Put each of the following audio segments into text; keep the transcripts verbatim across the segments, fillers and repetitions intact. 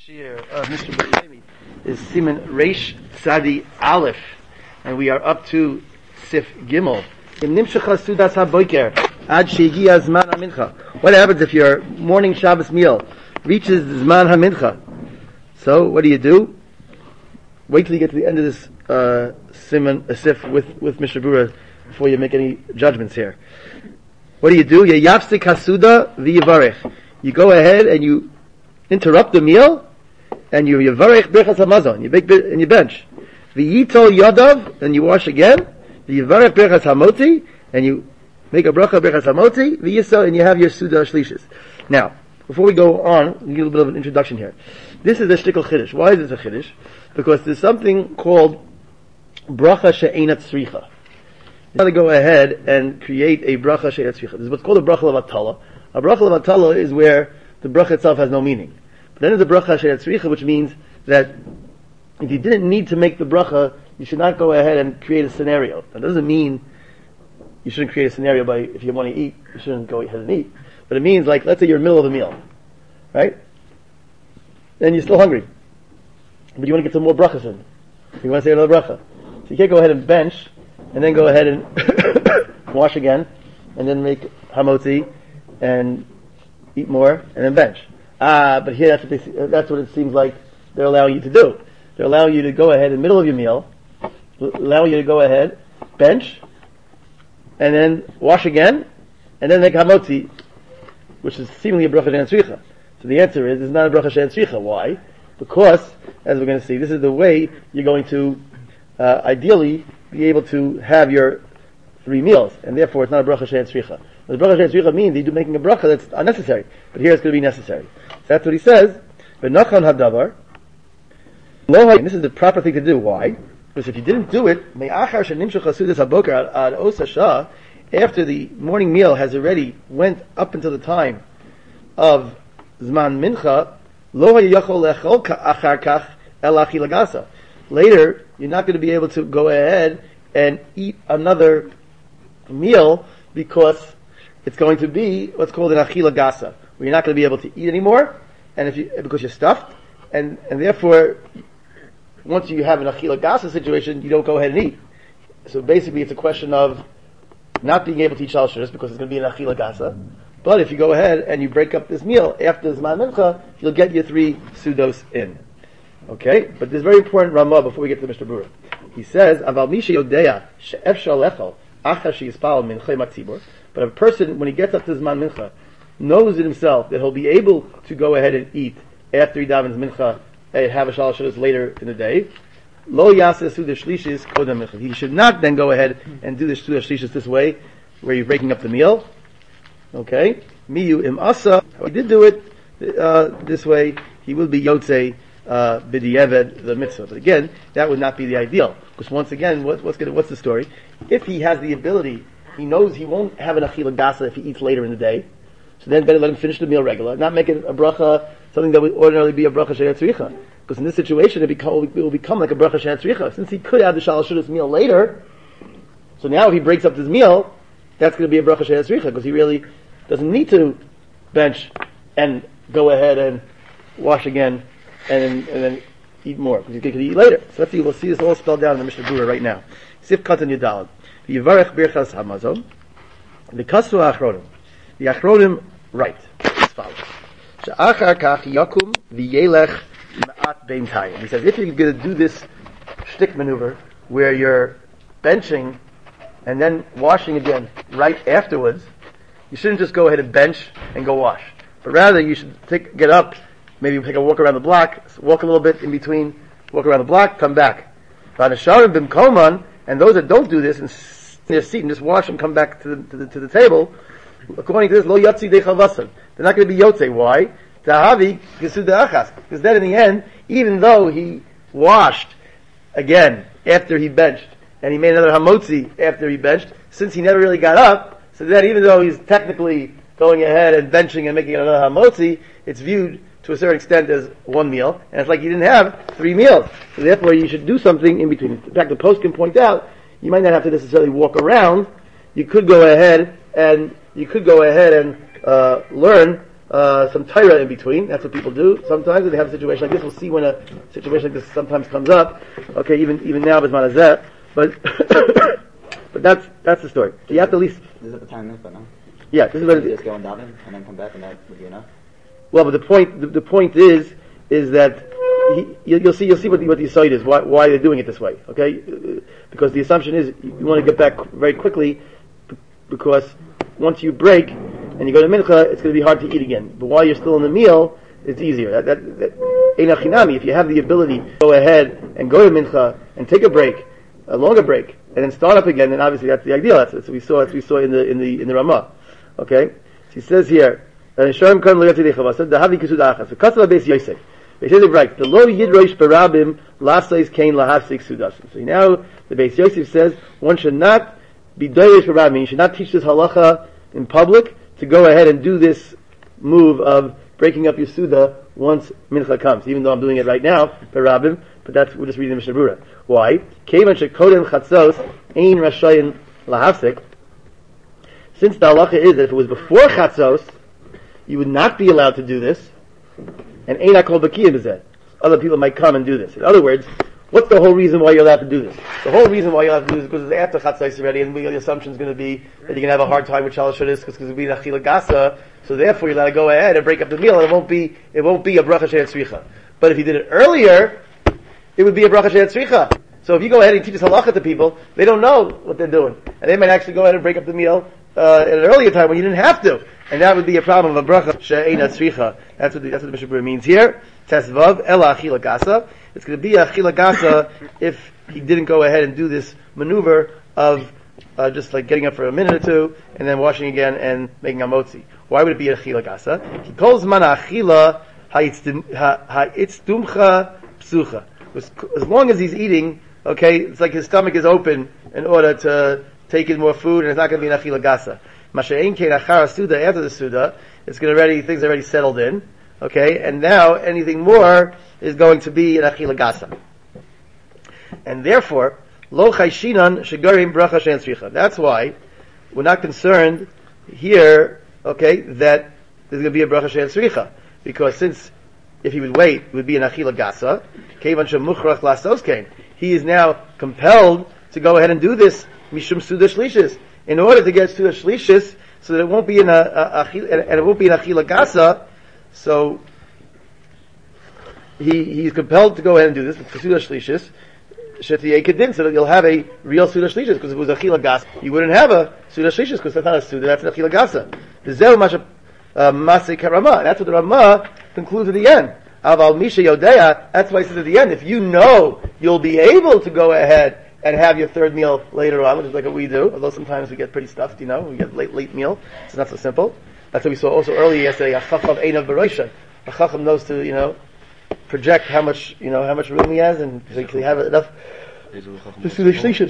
Shir of Mister Bashemi is Siman Reish Tzadi Aleph, and we are up to Sif Gimel. What happens if your morning Shabbos meal reaches Zman HaMincha? So, what do you do? Wait till you get to the end of this uh, Siman uh, Sif with with Mishnah Berurah before you make any judgments here. What do you do? You yafsik hasuda v'yivarech. You go ahead and you interrupt the meal, and you yivarech birchas hamazon. You make and you bench. V'yitol yadav, and you wash again. V'yivarech birchas hamoti, and you make a bracha birchas hamoti. V'yisol, and you have your suda shlishis. Now, before we go on, we need a little bit of an introduction here. This is a shtickle chiddush. Why is this a chiddush? Because there's something called bracha she'enat tzricha. You got to go ahead and create a bracha she'enat tzricha. This is what's called a bracha levatala. A bracha levatala is where the bracha itself has no meaning. But then there's a bracha she'enat tzricha, which means that if you didn't need to make the bracha, you should not go ahead and create a scenario. That doesn't mean you shouldn't create a scenario by, if you want to eat, you shouldn't go ahead and eat. But it means, like, let's say you're in the middle of a meal, right? And you're still hungry. But you want to get some more brachas in. You want to say another bracha. So you can't go ahead and bench, and then go ahead and wash again, and then make hamotzi, and eat more, and then bench. Ah, but here that's what, they, that's what it seems like they're allowing you to do. They're allowing you to go ahead in the middle of your meal, allowing you to go ahead, bench, and then wash again, and then make hamotzi, which is seemingly a bracha she'enat tzricha. So the answer is, it's not a bracha she'enat tzricha. Why? Because, as we're going to see, this is the way you're going to, uh, ideally, be able to have your three meals, and therefore it's not a bracha she'enat tzricha. The bracha she'enat tzricha means you're making a bracha that's unnecessary, but here it's going to be necessary. So that's what he says. V'nachan hadavar. And this is the proper thing to do. Why? Because if you didn't do it, me'achar she'nimshach hasudas haboker ad os hashah, after the morning meal has already went up until the time of Zman Mincha, lo hayachol lechol achar kach el achila gasa. Later, you're not going to be able to go ahead and eat another meal because it's going to be what's called an achila gasa, where you're not going to be able to eat anymore, and if you because you're stuffed, and and therefore, once you have an achila gasa situation, you don't go ahead and eat. So basically, it's a question of not being able to eat shal shiras because it's going to be an achila gasa. But if you go ahead and you break up this meal after Zman Mincha, you'll get your three sudos in. Okay? But there's very important Ramah before we get to Mishnah Berurah. He says, Aval mi she'yodea she'efshar lechol achar she'ispal minchei matzibur. But if a person, when he gets up to Zman Mincha, knows in himself that he'll be able to go ahead and eat after he davens Mincha and have a shal shiras later in the day, Lo yaseh suda shlishis kodem mincha. He should not then go ahead and do the suda shlishis this way, where you're breaking up the meal. Okay? Miyu im asa. He did do it uh, this way. He will be yotzei uh, b'di'eved the mitzvah. But again, that would not be the ideal. Because once again, what, what's gonna, what's the story? If he has the ability, he knows he won't have an achila gasa if he eats later in the day. So then better let him finish the meal regular, not make it a bracha, something that would ordinarily be a bracha she'enat tzricha. Because in this situation, it, become, it will become like a bracha she'enat tzricha. Since he could have the shal shudas meal later, so now if he breaks up his meal, that's going to be a bracha she'enat tzricha, because he really doesn't need to bench and go ahead and wash again and then, and then eat more, because he could eat later. So let's see, we'll see this all spelled out in the Mishnah Berurah right now. Sif katan yudalad. Yivarech birchas hamazon. The kasu achronim. The achronim write as follows. She'achar kach yakum v'yelech ma'at bein tayim. He says, if you're going to do this shtick maneuver, where you're benching and then washing again right afterwards, you shouldn't just go ahead and bench and go wash. But rather, you should take, get up, maybe take a walk around the block, walk a little bit in between, walk around the block, come back. And those that don't do this and sit in their seat and just wash and come back to the, to the, to the table, according to this, lo yatsi de chavassan. They're not going to be yotze. Why? Tahavi gesuda achas. Because then in the end, even though he washed again after he benched, and he made another hamotzi after he benched, since he never really got up, so then even though he's technically going ahead and benching and making another hamotzi, it's viewed to a certain extent as one meal, and it's like you didn't have three meals. So therefore you should do something in between. In fact, the post can point out, you might not have to necessarily walk around. You could go ahead and, you could go ahead and, uh, learn uh, some Torah in between. That's what people do sometimes when they have a situation like this. We'll see when a situation like this sometimes comes up. Okay, even even now, but but but that's that's the story. So you have to at least. This is at the time of no? Yeah, this is what it is. Just go and daven and then come back, and that would be enough. Well, but the point the, the point is is that he, you, you'll see you'll see what the, what the side is why why they're doing it this way. Okay, because the assumption is you want to get back very quickly because once you break and you go to mincha, it's going to be hard to eat again. But while you're still in the meal, it's easier. That that, that Eina Chinami, if you have the ability to go ahead and go to mincha and take a break, a longer break, and then start up again, then obviously that's the ideal. That's what we saw. That's what we saw in the in the in the Ramah. Okay, so he says here. And Sharm Khan Loyati Dechavasa, the Havi Kisud Achas. So Kasava Beis Yosef. It says it right. The Lo Yidrosh Barabim Lasais Kain Lahavsik Sudasim. So now the Beis Yosef says one should not be Doyesh Barabim. You should not teach this halacha in public to go ahead and do this move of breaking up your Suda once Mincha comes. Even though I'm doing it right now, Barabim, but that's we're just reading the Mishnah Berurah. Why? Kevan Shekodem Chatzos Ein Rashayin Lahavsik. Since the halacha is that if it was before Chatzos, you would not be allowed to do this, and Eina Kol Bakiyim is that. Other people might come and do this. In other words, what's the whole reason why you're allowed to do this? The whole reason why you're allowed to do this is because it's after Chatzos already, and the assumption is going to be that you're going to have a hard time with Shalosh Shadis because it's going to be Achila Gasa, so therefore you're allowed to go ahead and break up the meal, and it won't be, it won't be a Bracha She'et Tzricha. But if you did it earlier, it would be a Bracha She'et Tzricha. So if you go ahead and teach this halacha to people, they don't know what they're doing. And they might actually go ahead and break up the meal uh, at an earlier time when you didn't have to. And that would be a problem of a bracha she'eina tzricha. That's what the, that's what the Mishnah Berurah means here. Tesvav ela achila gasa. It's going to be achila gasa if he didn't go ahead and do this maneuver of uh, just like getting up for a minute or two and then washing again and making a motzi. Why would it be achila gasa? He calls mana achila ha'itztumcha psucha. As long as he's eating, okay, it's like his stomach is open in order to take in more food, and it's not going to be an achila gasa. Masha'ein kein achara suda, after the suda, it's going to already, things are already settled in, okay, and now anything more is going to be an achila gasa. And therefore, lo chayshinan shegarim bracha she'en tzricha. That's why we're not concerned here, okay, that there's going to be a bracha she'en tzricha. Because since, if he would wait, it would be an achila gasa, kevan shemuchrach lasos kein. He is now compelled to go ahead and do this mishum suda shlishis, in order to get suda shlishis, so that it won't be in a, a, a and it won't be an achila gasa. So he he's compelled to go ahead and do this with suda shlishis, shetiyei kedin, so that you'll have a real suda shlishis. Because if it was achila gasa, you wouldn't have a suda shlishis because that's not a suda, that's an achila gasa. The zeu masha masei karama. That's what the Ramah concludes at the end. Aval misha yodea. That's why he says at the end, if you know you'll be able to go ahead and have your third meal later on, which is like what we do, although sometimes we get pretty stuffed, you know, we get late, late meal. It's not so simple. That's what we saw also earlier yesterday, a chacham einav b'roisha. A chacham knows to, you know, project how much, you know, how much room he has, and so he can have enough to see the shlishis.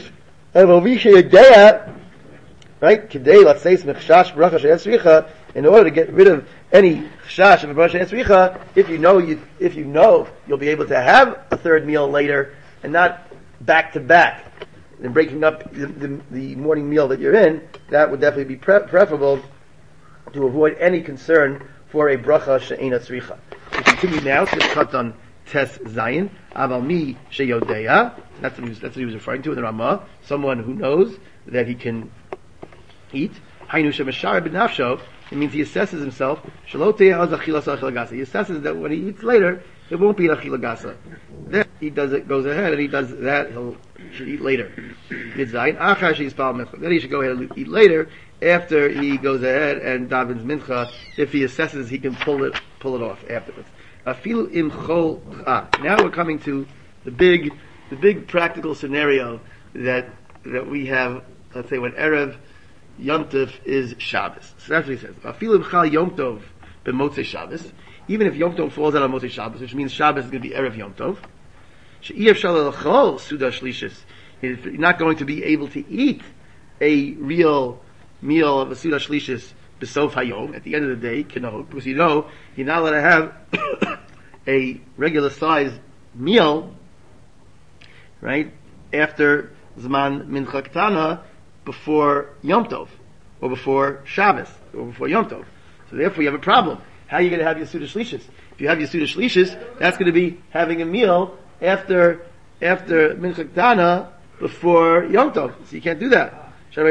Right? Today, let's say, mechshash bracha she'et tzricha, in order to get rid of any chashash of a bracha she'et tzricha, if you know you, if you know you'll be able to have a third meal later, and not back to back, and breaking up the, the, the morning meal that you're in, that would definitely be pre- preferable to avoid any concern for a bracha she'ena tzricha. We continue now to cut on Tes Zayin, Aval mi sheyodeya. That's what he was, that's what he was referring to in the Ramah. Someone who knows that he can eat. Hainu shemeshar b'nafsho. It means he assesses himself. He assesses that when he eats later, it won't be an achila gasa. Then he does it, goes ahead and he does that. He'll should eat later. Then he should go ahead and eat later after he goes ahead and davens mincha. If he assesses, he can pull it pull it off afterwards. Now we're coming to the big the big practical scenario that that we have. Let's say when Erev Yom Tov is Shabbos. So that's what he says. Afilu b'chal Yom Tov b'motzei Shabbos. Even if Yom Tov falls out on Motzei Shabbos, which means Shabbos is going to be Erev Yom Tov. She'iyef shal l'chol suda shlishis. You're not going to be able to eat a real meal of a suda shlishis b'sof hayom at the end of the day, kenod, because you know you're not allowed to have a regular sized meal, right, after Zman Mincha Ketana, before Yom Tov, or before Shabbos, or before Yom Tov. So therefore you have a problem. how are you going to have your Suda Shlishis? If you have your Suda Shlishis, that's going to be having a meal after, after Mincha Ketana before Yom Tov. So you can't do that.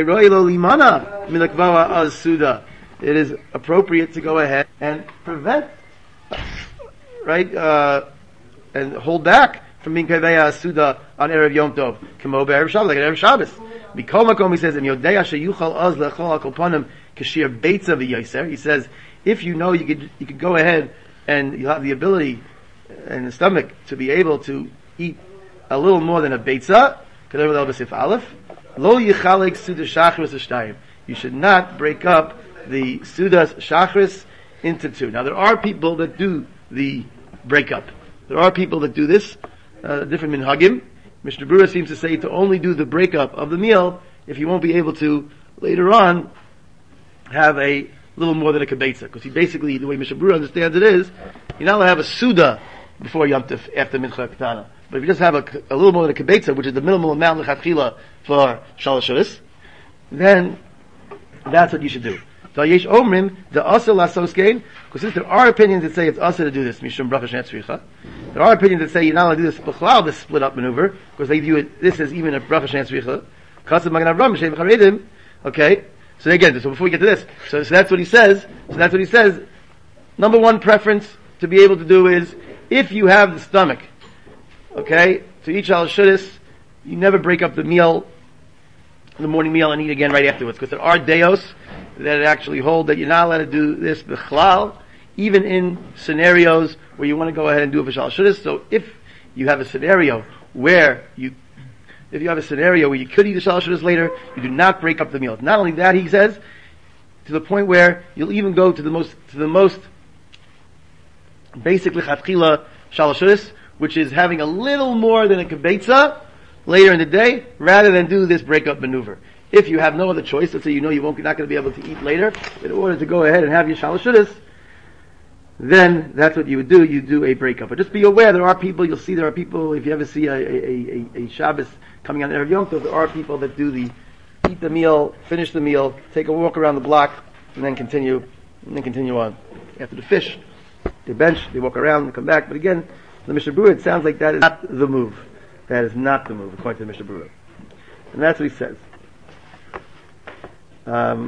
It is appropriate to go ahead and prevent, right, uh, and hold back from being Kaveya Suda on Erev Yom Tov. Kamo Erev Shabbos, like Erev Shabbos. Mikol Makom, he says, Im Yodeya Sheyuchal Az Lechol HaKolponim Kashir Beitza V'Yoser. He says, if you know you could, you could go ahead and you have the ability and the stomach to be able to eat a little more than a Beitza, Kadev Al Basif Aleph, Lo Yichalek Suda Shachris Ashtayim. You should not break up the Sudas Shachris into two. Now there are people that do the breakup. There are people that do this, uh, different minhagim. Mishnah Berurah seems to say to only do the breakup of the meal if you won't be able to later on have a little more than a kibetza. Because he basically, the way Mishnah Berurah understands it is, you're not allowed to have a suda before Yom Tov after Mincha Ketana. But if you just have a, a little more than a kibetza, which is the minimal amount of lechatchila for Shalosh Shudas, then that's what you should do. So Yesh Omrim, the Asa Lasos Gain, because since there are opinions that say it's Asa to do this, Mishum Bracha Shnei Tzricha, there are opinions that say you're not allowed to do this B'chlal, this split up maneuver, because they view it, this as even a Bracha Shnei Tzricha. Chassid Magen Avram, B'Shem Charedim, okay? So again, so before we get to this, so, so that's what he says, so that's what he says, number one preference to be able to do is, if you have the stomach, okay, to eat Shalosh Shudas, you never break up the meal, the morning meal, and eat again right afterwards, because there are deos that actually hold that you're not allowed to do this b'chlal, even in scenarios where you want to go ahead and do a v'shal shudas. So if you have a scenario where you, if you have a scenario where you could eat a shal shudas later, you do not break up the meal. Not only that, he says, to the point where you'll even go to the most, to the most basic lechatchila shal shudas, which is having a little more than a kibetza later in the day, rather than do this breakup maneuver. If you have no other choice, let's say you know you won't, you're not going to be able to eat later, in order to go ahead and have your Shalosh Shudas, then that's what you would do, you do a breakup. But just be aware, there are people, you'll see there are people, if you ever see a, a, a, a Shabbos coming on Erev Yom Tov, there are people that do the, eat the meal, finish the meal, take a walk around the block, and then continue, and then continue on. After the fish, they bench, they walk around, they come back, but again, the Mishnah Berurah, it sounds like that is not the move. That is not the move, according to the Mishnah Berurah. And that's what he says. Um,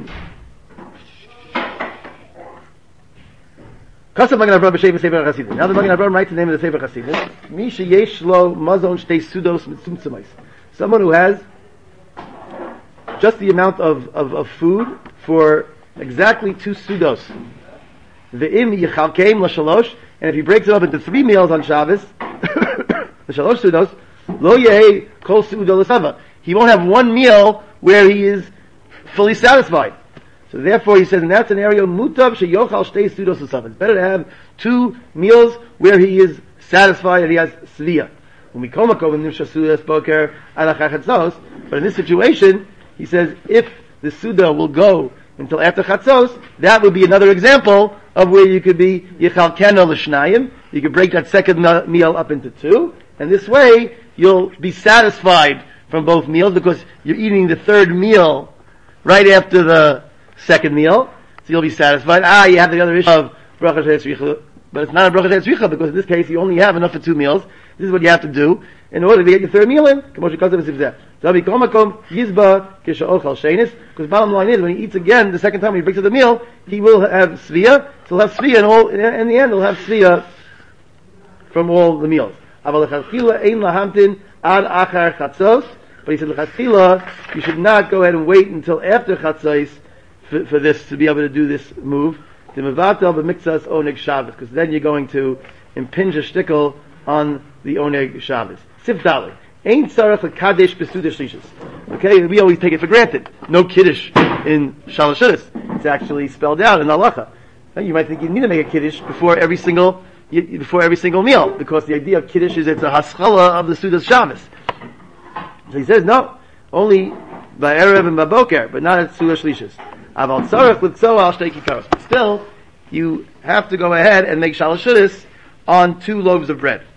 now the Magen Avraham writes the name of the Sefer Chasidus. Mi sheyesh lo mazon shtei sudos mitzumtzumais. Someone who has just the amount of, of, of food for exactly two sudos. Ve'im yichalkeim l'shalosh, and if he breaks it up into three meals on Shabbos, the shalosh sudos, lo yehei kol sudo l'sava. He won't have one meal where he is fully satisfied. So therefore he says in that scenario, mutav sheyochal shtei sudos l'sava. It's better to have two meals where he is satisfied and he has svia. When we come over nimsha sudas boker alachachatzos, but in this situation, he says if the suda will go until after chatzos, that would be another example of where you could be yichal keno l'shnayim. You could break that second meal up into two, and this way you'll be satisfied from both meals because you're eating the third meal right after the second meal, so you'll be satisfied. Ah, you have the other issue of bracha she'etzricha, but it's not a bracha she'etzricha because in this case you only have enough for two meals. This is what you have to do in order to get your third meal in. Because bottom line is, when he eats again, the second time when he breaks up the meal, he will have svia, so he'll have svia, and all, in the end he'll have svia from all the meals. But he said, l'chasila, you should not go ahead and wait until after chatzos for, for this, to be able to do this move. Because then you're going to impinge a shtickle on the oneg Shabbos. Sif Dalet. Ain't tzarech l'kadesh besuda shlishis. Okay, we always take it for granted. No kiddush in Shalosh Shudas. It's actually spelled out in halacha. You might think you need to make a kiddush before every single before every single meal, because the idea of kiddush is it's a haskalah of the Sudas Shabbos. So he says no, only by erev and by boker, but not at Suda Shlishis. Aval tzarech l'tzoa al shtei kikaros. But still, you have to go ahead and make Shalosh Shudas on two loaves of bread.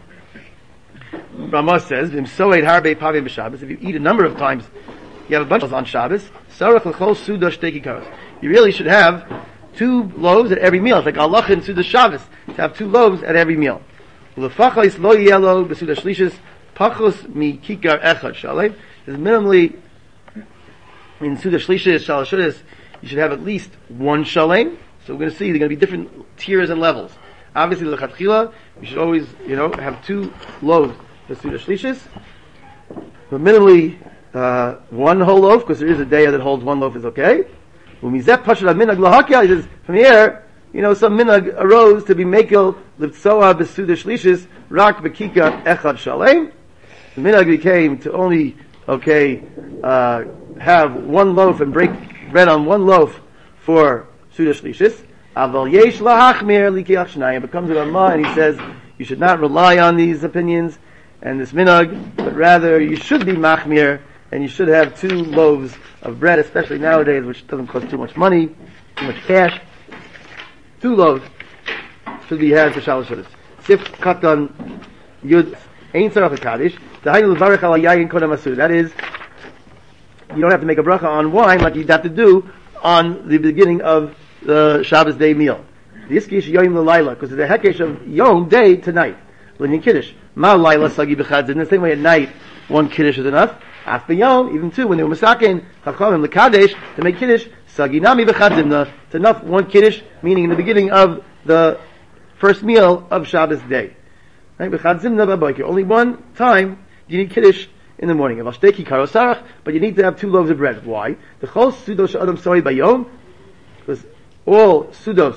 Ramah says, "V'im soed harbe pavim b'Shabbos." If you eat a number of times, you have a bunch of on Shabbos. Tzarech l'chol Suda shtei kikaros. You really should have two loaves at every meal. It's like Allah in Suda Shabbos to have two loaves at every meal. L'fachos lo yelo b'Suda Shlishis pachos mi kikar echad shalem. There's minimally in Suda Shlishis Shalashudis you should have at least one shalem. So we're going to see there are going to be different tiers and levels. Obviously, l'chatchila you should always you know have two loaves for Suda Shlishis, but minimally uh, one whole loaf because there is a day that holds one loaf is okay. He says, from here, you know, some minhag arose to be mekel l'tzoa b'suda shlishis rak b'kika echad shalem. The minhag became to only, okay, uh, have one loaf and break bread on one loaf for suda shlishis. Aval yesh lahachmir likiach shnayim. But comes to Ramah and he says, you should not rely on these opinions and this minhag, but rather you should be machmir and you should have two loaves of bread, especially nowadays, which doesn't cost too much money, too much cash. Two loaves should be had for Shalosh Shudas. Sif Katan Yud Ein Tzarach HaKadosh. Dahainu Levarech Al Yayin Kodem Asur. That is, you don't have to make a bracha on wine like you'd have to do on the beginning of the Shabbos day meal. The Iskish Yom L'Laila, because it's a hekesh of Yom, day to night. L'nyan Kiddush. Ma Laila Sagi B'chad. In the same way at night, one Kiddush is enough. After Yom, even two, when they were masakin, Chachamim l'kadesh, to make Kiddush, Saginami b'chad zimna, it's enough one Kiddush, meaning in the beginning of the first meal of Shabbos day. Right? B'chad zimna b'boiker. Only one time you need Kiddush in the morning. Avashteki karo sarach, but you need to have two loaves of bread. Why? The chol sudos sh'adam soi bayom, because all sudos,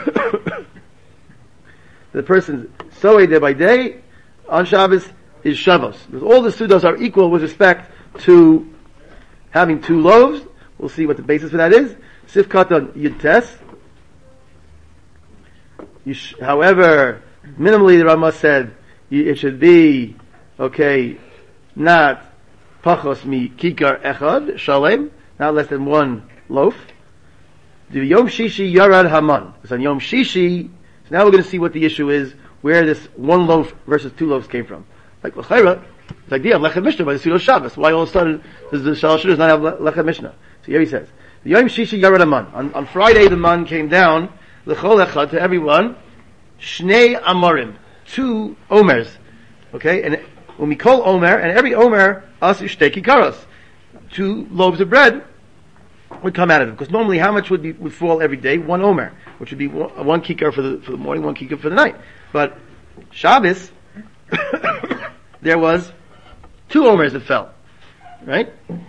the person's soi day by day, on Shabbos, is Shabbos. Because all the sudos are equal with respect to having two loaves. We'll see what the basis for that is. Sif Katan Yud Tes. Sh- however, minimally the Ramah said you, it should be, okay, not Pachos mi Kikar Echad, Shalem, not less than one loaf. The Yom Shishi Yarad Haman. It's on Yom Shishi. So now we're going to see what the issue is, where this one loaf versus two loaves came from. Like l'chayra, it's like the lechem mishnah by the Suda Shabbos. Why all of a sudden does the Shalosh Shudas not have lechem mishnah? So here he says, the Yom Shishi Yarad Haman. On, on Friday the man came down l'chol echad to everyone, shnei amorim, two omers, okay, and when we call omer, and every omer asu shtei kikaros, two loaves of bread would come out of it. Because normally how much would be would fall every day? One omer, which would be one, one kikar for the for the morning, one kikar for the night. But Shabbos. There was two omers that fell, right?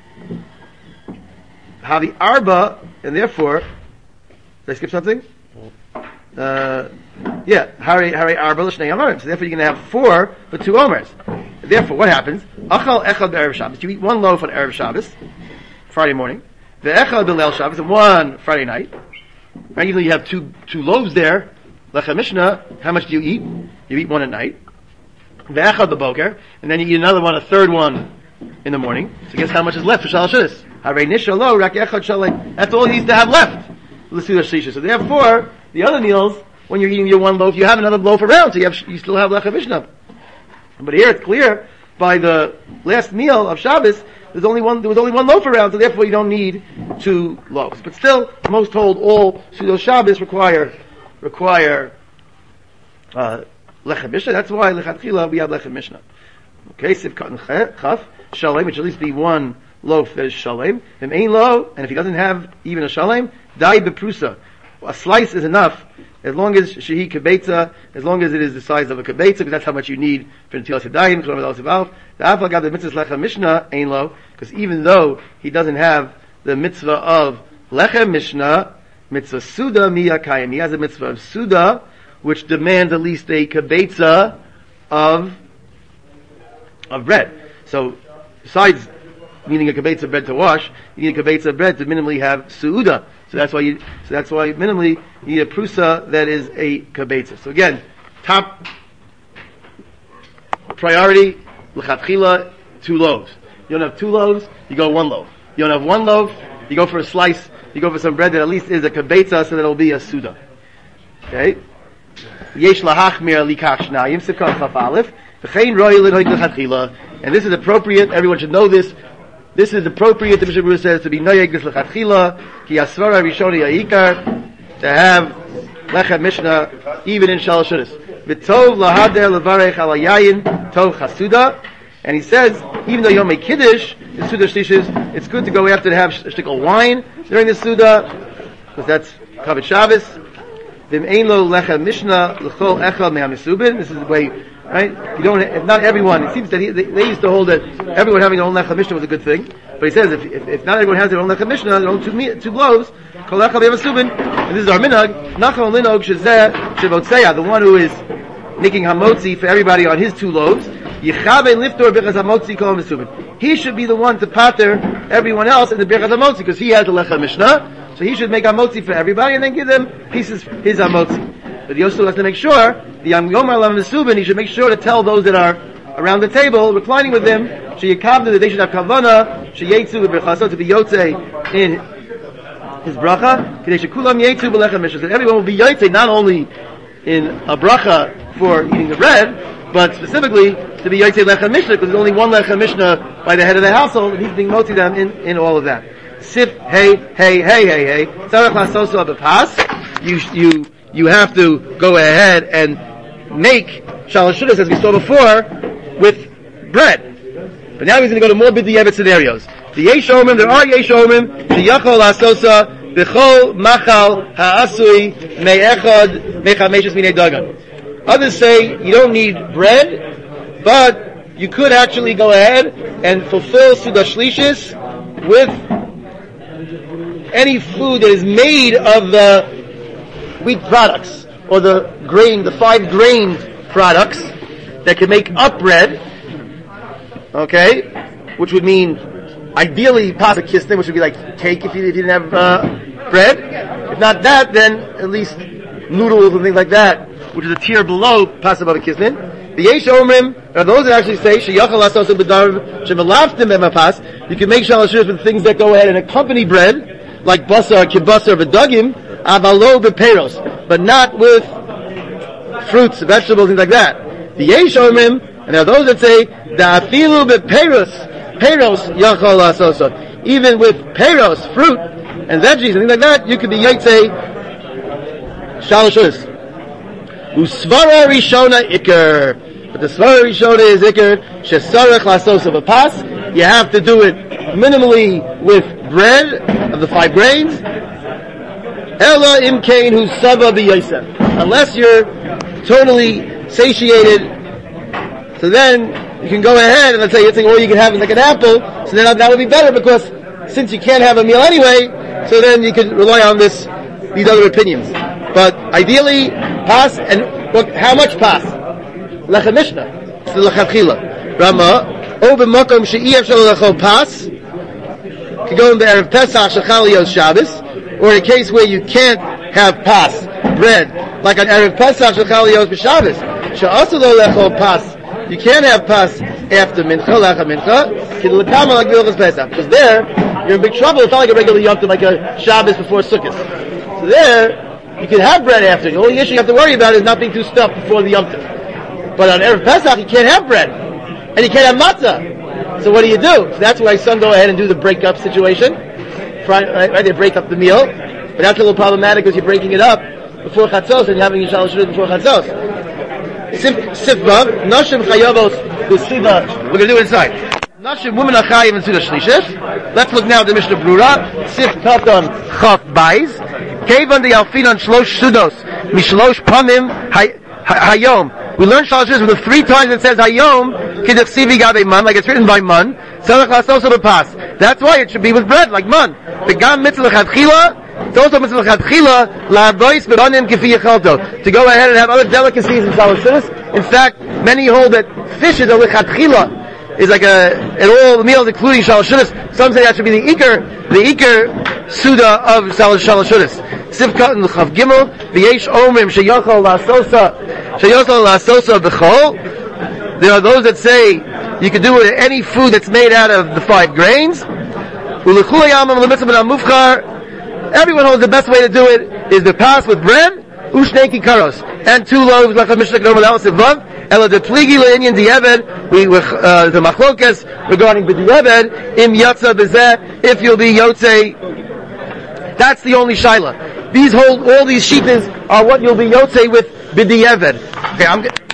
Havi arba, and therefore, did I skip something? Uh, yeah, Hari Hari arba l'shnei amarim. So therefore, you're going to have four for two omers. Therefore, what happens? Achal echad be'erev Shabbos. You eat one loaf on erev Shabbos, Friday morning. The echad b'leil Shabbos, and one Friday night. Right? Even though you have two two loaves there, lechem mishnah. How much do you eat? You eat one at night. Ve'echad b'boker, and then you eat another one, a third one in the morning. So guess how much is left for Shalosh Shudas? Harei nishalo rak echad shalei. That's all he needs to have left. L'suda shlisha. So therefore, the other meals, when you're eating your one loaf, you have another loaf around, so you have you still have lechem mishnah. But here it's clear by the last meal of Shabbos, there's only one. There was only one loaf around, so therefore you don't need two loaves. But still, most hold all Sudos Shabbos require require. Uh, Lechem Mishnah. That's why lechatchila we have Lechem Mishnah. Okay, sivkat chaf shalem. It should at least be one loaf that is shalem. And ain lo, and if he doesn't have even a shalem, dai beprusa. A slice is enough as long as shehi kibetza, as long as it is the size of a kibetza, because that's how much you need for the tilas yadayim. The afal got the mitzvah Lechem Mishnah ain lo, because even though he doesn't have the mitzvah of Lechem Mishnah, mitzvah suda miyakayim. He has a mitzvah of suda, which demands at least a kibetza of of bread. So, besides needing a kibetza of bread to wash, you need a kibetza of bread to minimally have suuda. So that's why you. So that's why minimally you need a prusa that is a kibetza. So again, top priority l'chatchila two loaves. You don't have two loaves, you go one loaf. You don't have one loaf, you go for a slice. You go for some bread that at least is a kibetza, so that it'll be a suda. Okay. Yesh lahachmir likach shnayim sivkan chaf aleph v'chein roi l'noig l'chatchila, and this is appropriate. Everyone should know this. This is appropriate. The Mishnah Berurah says to be noyeg this l'chatchila ki asvara rishoni ha'ikar, to have lechem mishnah even in Shalosh Shudas. V'tov lahader levarech al yayin tov chasuda. And he says, even though you don't make kiddush in Suda Shlishis, it's good to go after to have a shtickle wine during the Suda, because that's Kavod Shabbos. V'im ein lo lechem mishnah l'chol echad me'amisubin. This is the way, right? You don't, if not everyone, it seems that he, they, they used to hold that everyone having their own lechem mishnah was a good thing. But he says, if, if, if not everyone has their own lechem mishnah, their own two, me, two loaves, kol echad me'amisubin, and this is our minhag, nachon linog shezeh shevotzeya, the one who is making hamotzi for everybody on his two loaves, he should be the one to pater everyone else in the birchas hamotzi, because he has the lechem mishnah, so he should make hamotzi for everybody and then give them pieces his hamotzi. But he also has to make sure the Yom Yomar Mesubin, he should make sure to tell those that are around the table, reclining with him, sheyikavnu, that they should have kavana, sheyetzu b'berchaso, to be yotze in his bracha, kedei shekulam yetzu b'lechem mishnah, that everyone will be yotze not only in a bracha for eating the bread, but specifically to be Yotzei Lechem Mishnah, because there's only one Lechem Mishnah by the head of the household, and he's being motzi them in, in all of that. Sif, hey, hey, hey, hey, hey. Tzarech lasoso b'pas. You, you, you have to go ahead and make Shalosh Shudas, as we saw before, with bread. But now he's going to go to more b'diavad scenarios. The Yesh Omrim, there are Yesh Omrim, sheyachol lasosa, b'chol machal ha'asui me'echad me'chameshes minei dagan. Others say you don't need bread, but you could actually go ahead and fulfill Suda Shlishis with any food that is made of the wheat products, or the grain, the five grain products that can make up bread, okay, which would mean ideally pasa kistin, which would be like cake if you, if you didn't have uh, bread. If not that, then at least noodles and things like that, which is a tier below Pasa Bava Kisnin. The Yesh Omrim are those that actually say Sheyachal Lasosu B'Darv Shemalaftim B'Mapas. You can make Shalosh Shudas with things that go ahead and accompany bread, like basar, kibasar, v'dagim, avalo b'peiros, but not with fruits, vegetables, things like that. The Yesh Omrim, and there are those that say Da'afilu b'peiros, peiros Yachal Lasosu. Even with peiros, fruit and veggies and things like that, you could be Yotzei Shalosh Shudas. Usvara Rishona Iker. But the Svara Rishona is Iker. Shesarech Lasos of a pass. You have to do it minimally with bread of the five grains. Ella Imkain Hu Saba B'Yosef. Unless you're totally satiated, so then you can go ahead and let's say you're saying all you can have is like an apple, so then that would be better, because since you can't have a meal anyway, so then you can rely on this, these other opinions. But ideally, pas, and what, how much pas? Lechem Mishnah. It's the Lechem Chila. Rama, o b'makom she'iyaf shelo lechol pas, could go in the Erev Pesach, Shechal Yos Shabbos, or in a case where you can't have pas, bread, like on Erev Pesach, Shechal Yos B'Shabbos. She'asu lo lechol pas, you can't have pas after Mincha, Lechem Mincha, k'd'lekama like Bilchas Pesach. Because there, you're in big trouble. It's not like a regular Yom Tov, like a Shabbos before Sukkot. So there, you can have bread after. The only issue you have to worry about is not being too stuffed before the Yom Tov. But on Erev Pesach, you can't have bread. And you can't have matzah. So what do you do? So that's why some go ahead and do the break-up situation. Right, right, they break up the meal. But that's a little problematic because you're breaking it up before Chatzos and having your Shalosh Shudas before Chatzos. Sifba, Nashim Chayavos, Usiva. We're going to do it inside. Nashim, women are Chayav and Suda Shlishis. Let's look now at the Mishnah Brura. Sif Katon Chaf Bais. Kevan the Alfinan Shlosh Sudos. Mishlosh Panim Hayom. We learned Shalosh Shudas with the three times it says Hayom, Kidachsivi Gabe Man, like it's written by Man. Tzarech Lasoso B'Pas. That's why it should be with bread, like Man. Begam Mitzvah Chadchila. It's also Mitzvah Chadchila, La'avois B'Ranim Kifi Yechalto. To go ahead and have other delicacies in Shalosh Shudas. In fact, many hold that fish is a Lechatchila. Is like a, at all the meals, including Shalosh Shudas. Some say that should be the Iker, the Iker Suda of Shalosh Shudas. Sivkat and Chav Gimel, V'yesh Omrim, Sheyachol La'asosa, Sheyachol La'asosa B'chol. There are those that say you can do it with any food that's made out of the five grains. U'lechul Yamam L'mitzvah B'nam Mufchar. Everyone holds the best way to do it is to pass with bread, Ushnei Kikaros, and two loaves, like a Mishnah Kedom L'Alas Vav. Ela de pligi le'inyan di'eved, we, uh, the machlokas regarding b'di'eved, im yatsa b'zeh, if you'll be yotzei, that's the only shaila. these whole, all these shitas are what you'll be yotzei with b'di'evad. Okay, I'm good.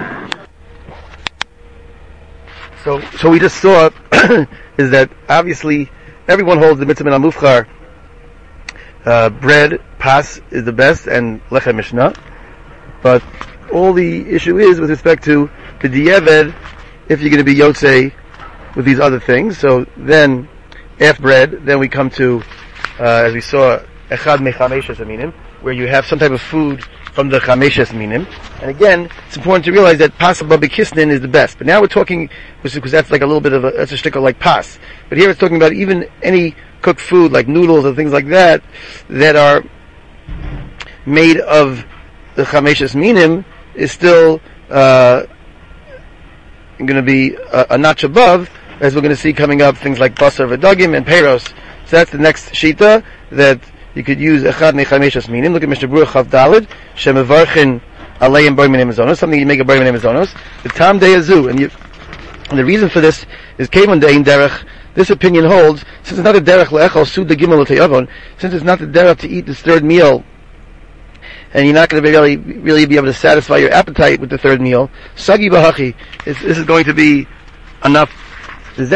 So, so we just saw is that obviously everyone holds the mitzvah min hamufchar. Uh, bread, pas is the best, and lechem mishnah. But all the issue is with respect to the di'eved, if you're going to be yotzei with these other things. So then, after bread, then we come to, uh, as we saw, echad mechameshes aminim, where you have some type of food from the chameshes minim. And again, it's important to realize that pas b'kisnin is the best. But now we're talking, because that's like a little bit of a, that's a shtickle like pas. But here it's talking about even any cooked food like noodles and things like that, that are made of the chameshes minim, is still, uh, going to be a, a notch above, as we're going to see coming up, things like basar v'dagim and peiros. So that's the next shita, that you could use echad mechameshes minim. Look at Mishnah Berurah Chav Daled, shemevarchin aleim b'or minei mazonos, something you make a b'or minei mazonos. The tam de'azu, and you, and the reason for this is kevon de'in derech. This opinion holds, since it's not a derech le'echol sud the gimel l'teyavon, since it's not the derech to eat this third meal, and you're not going to be really, really be able to satisfy your appetite with the third meal, sagi b'hachi, this is going to be enough. And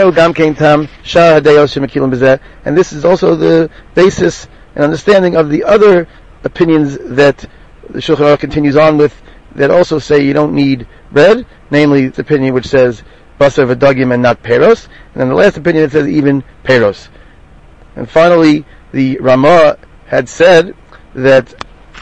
this is also the basis and understanding of the other opinions that the Shulchan Aruch continues on with, that also say you don't need bread, namely the opinion which says basar v'dagim and not peiros, and then the last opinion that says even peiros. And finally, the Ramah had said that,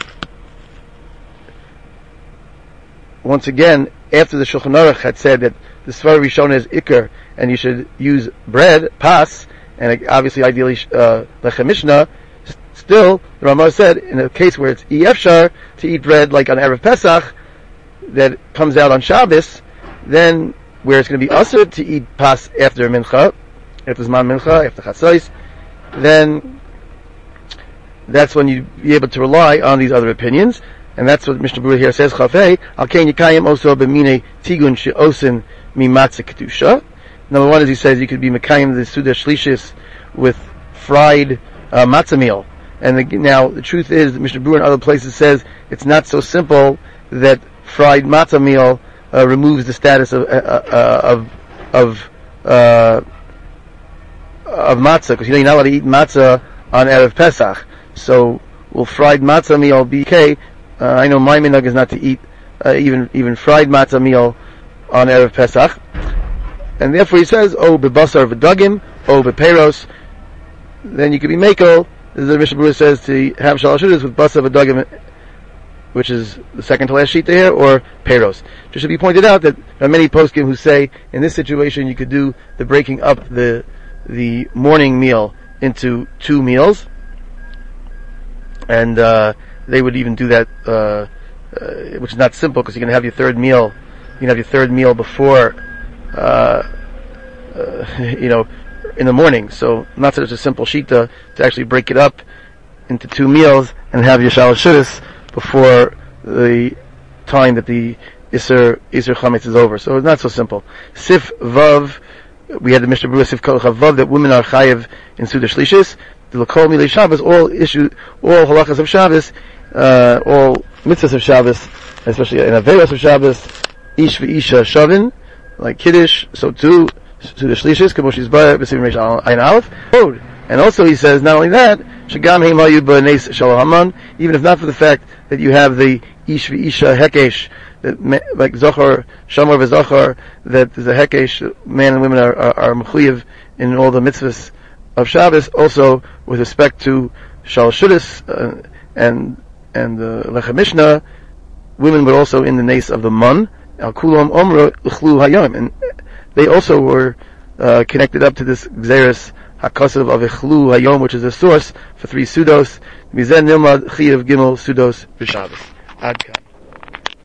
once again, after the Shulchan Aruch had said that the Svar Rishon is ikar, and you should use bread, pas, and obviously ideally uh, lechem mishnah, still, the Ramah said, in a case where it's efshar to eat bread like on Erev Pesach, that comes out on Shabbos, then where it's going to be asur to eat pas after mincha, after zman mincha, after chatzos, then that's when you'd be able to rely on these other opinions, and that's what Mishnah Berurah here says, Chafei, al kein yikayim also b'minei tigun she'osin mi matzah kedusha. Number one is he says you could be mekayim the suda shlishis with fried uh, matzah meal. And the, now the truth is that Mishnah Berurah in other places says it's not so simple that fried matzah meal uh, removes the status of uh, uh, of of uh, of matzah, because you know you're not allowed to eat matzah on Erev Pesach. So will fried matzah meal be okay? Uh, I know my minhag is not to eat uh, even even fried matzah meal on Erev Pesach. And therefore he says, oh, bebasar v'dagim, oh, bepeiros, then you could be meko, as the Mishnah Berurah says, to have shalosh shudas with basar v'dagim, which is the second to last sheet here, or peiros. It should be pointed out that there are many poskim who say, in this situation you could do the breaking up the the morning meal into two meals, and uh, they would even do that, uh, uh, which is not simple, because you're going to have your third meal, you can have your third meal before, Uh, uh, you know, in the morning. So not such a simple shita to actually break it up into two meals and have your shalosh shudas before the time that the Isser Isser Chametz is over. So it's not so simple. Sif Vav, we had the Mishnah Berurah Sif Kol Chavav that women are chayev in Suda Shlishis. The L'Kol Milei Shabbos, all issue, all halachas of Shabbos, uh, all mitzvahs of Shabbos, especially in Averos of Shabbos, Ish v'Isha Shavin, like Kiddush, so too, to the Shlishis, Kamoshis Bar, B'Sivim Reish Ayin Aleph. And also he says, not only that, Shagam Heim Hayu B'Neis Shalom Haman, even if not for the fact that you have the Ish v'Isha Hekesh, that like Zohar, Shamar v'Zohar, that there's a Hekesh, men and women are, are, are mechuyev in all the mitzvahs of Shabbos, also with respect to Shalosh Shudas, uh, and, and the Lechem Mishnah, women were also in the nace of the Mun, Al Kulam Omra Uchlu Hayom, and they also were uh, connected up to this Gzeres Hakasav of Ichlu Hayom, which is a source for three Sudos. Mizen Nilmad Chiyav Gimel Sudos B'Shabbos. Ad Kan.